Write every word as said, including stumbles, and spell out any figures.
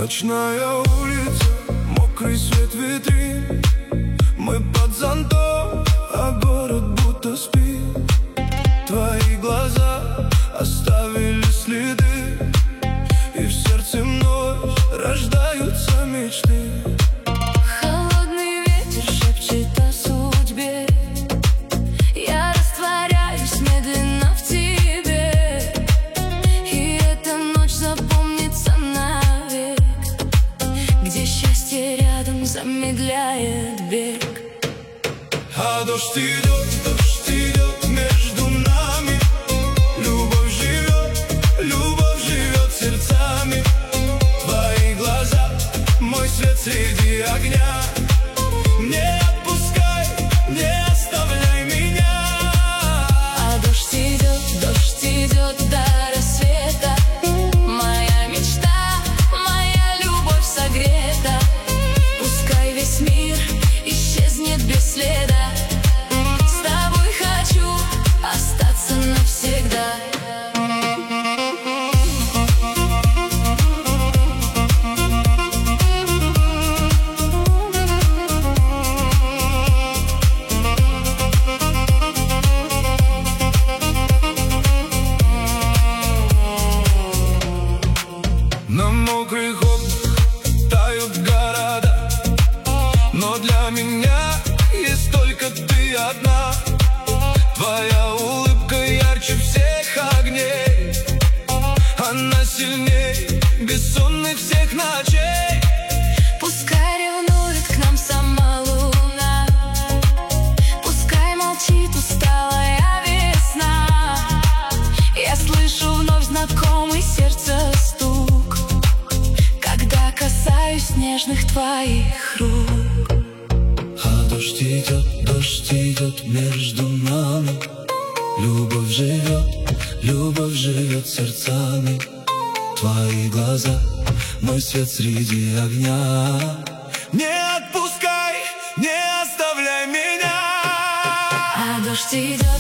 Ночная улица, мокрый свет витрин. Мы под зонтом, а город будто спит. Твои глаза оставили следы, и в сердце вновь рождаются мечты. Холодный ветер шепчет о судьбе. Я растворяюсь медленно в тебе, и эта ночь запомнится навек, где счастье рядом замедляет бег. А дождь идет, дождь идет между нами. Любовь живет, любовь живет сердцами. Твои глаза, мой свет среди огня. Не отпускай, не оставляй меня. А дождь идет, дождь идет до рассвета. Моя мечта, моя любовь согрета. Пускай весь мир исчезнет без следа. С тобой хочу остаться навсегда. На мокрых окнах тают города, но для меня есть только ты одна. Твоя улыбка ярче всех огней, она сильней бессонных всех ночей. Пускай ревнует к нам сама луна, пускай молчит усталая весна. Я слышу вновь знакомый сердца стук, когда касаюсь нежных твоих рук. А дождь идет, дождь идет между нами. Любовь живет, любовь живет сердцами. Твои глаза, мой свет среди огня. Не отпускай, не оставляй меня. А дождь идет.